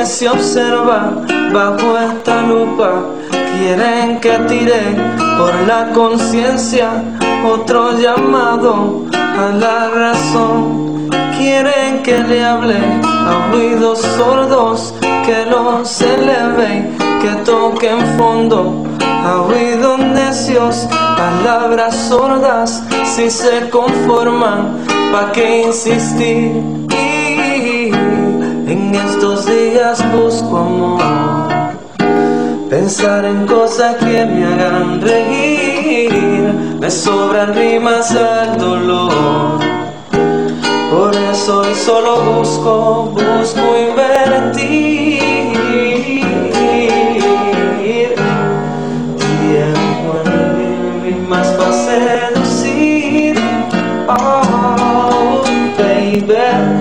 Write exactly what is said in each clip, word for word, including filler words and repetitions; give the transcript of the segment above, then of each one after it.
que se observa bajo esta lupa. Quieren que tire por la conciencia otro llamado a la razón. Quieren que le hable a oídos sordos, que los eleve, que toquen fondo a oídos necios. Palabras sordas si se conforman, ¿pa' qué insistir? En estos días busco amor, pensar en cosas que me hagan reír. Me sobran rimas al dolor, por eso hoy solo busco, busco invertir tiempo en rimas para seducir. Oh, baby.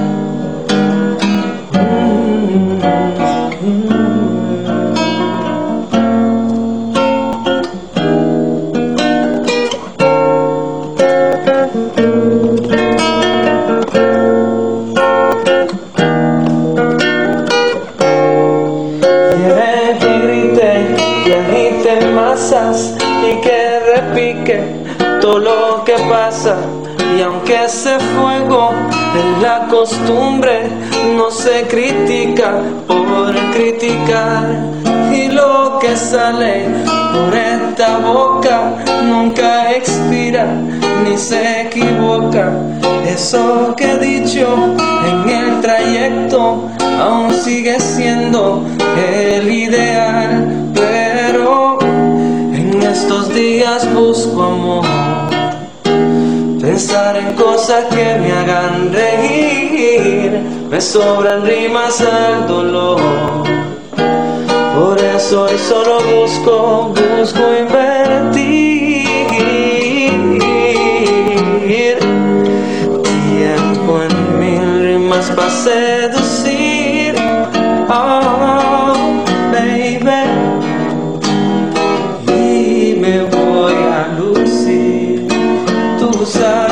Masas y que repique todo lo que pasa, y aunque ese fuego en la costumbre no se critica por criticar, y lo que sale por esta boca nunca expira ni se equivoca. Eso que he dicho en el trayecto aún sigue siendo el ideal, pero en estos días busco amor, pensar en cosas que me hagan reír. Me sobran rimas al dolor, por eso hoy solo busco, busco invertir tiempo en mil rimas para seducir. Oh, baby, me voy a lucir, tú sabes.